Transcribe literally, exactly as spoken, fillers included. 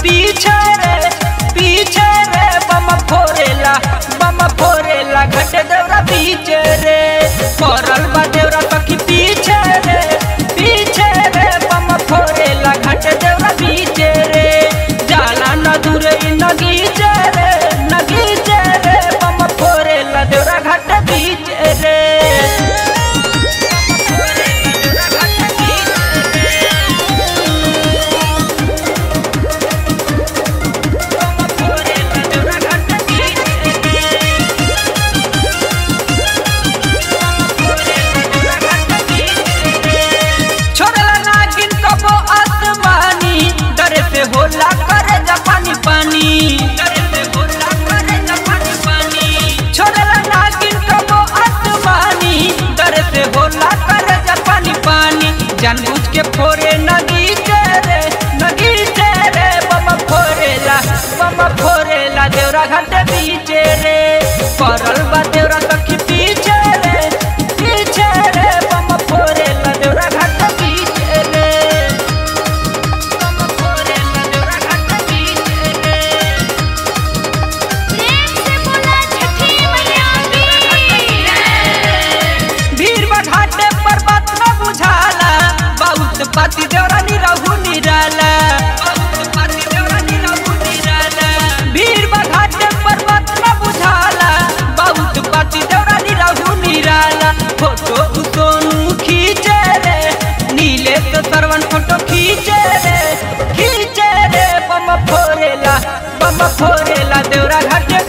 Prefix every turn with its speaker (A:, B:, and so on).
A: पीछे रे पीछे रे बम फोरेला बम फोरेला घट देवरा पीछे रे पड़ल बा देवरा सखी पीछे रे पीछे रे बम फोरेला घट देवरा पीछे रे जाला न दूरे नगीचे रे नगीचे रे बम फोरेला देवरा घट पीछे रे होला करे जापानी पानी छोड़ला नागिन कबो आसमानी डर से होला करे जापानी पानी जानबूझ के फोरे नगीचे रे नगीचे रे बम फोरेला बम फोरेला देवरा घाट पीछे रे पड़ल बा देवरा सखी पीछे रे पीछे रे बम फोरेला देवरा घाट पीछे रे पाती देवरा निरहु निराला भीड़ बघाटे पर्वत न बुझाला बहुत पाती देवरा निरहु निराला फोटो सोनू खींचे रे नीले तो सरवन फोटो खींचे रे खींचे रे बम फोरेला बम फोरेला देवरा घाटे